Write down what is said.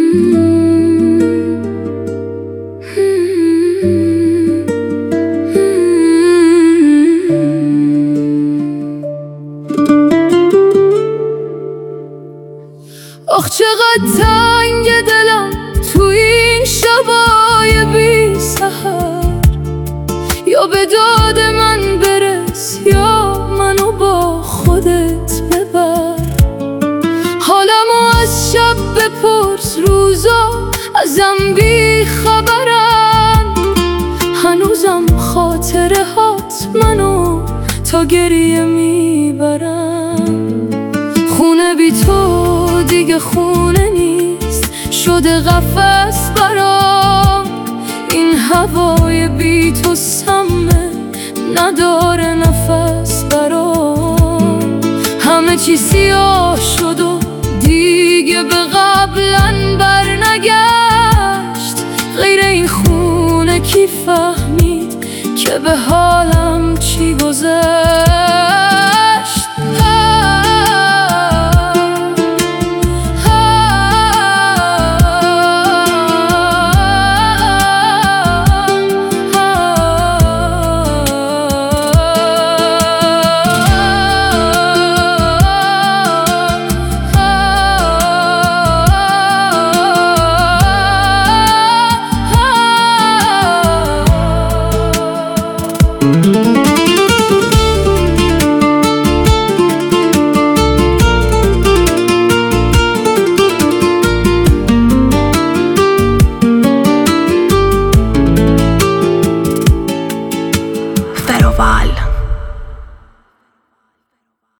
آخ چقدر تنگ دلم تو این شبای بی سحر، یا به داد من برس یا منو با خودت ببر. حالمو از شب بپرس، روزا ازم بی خبرن، هنوزم خاطره هات منو تا گریه میبرن. خونه بی تو دیگه خونه نیست، شده قفس برام. این هوای بی تو سمه، نداره نفس برام. همه چی سیاه شد و دیگه به قبلن بر نگشت. غیر این خونه کی فهمید که به حالم چی گذشت؟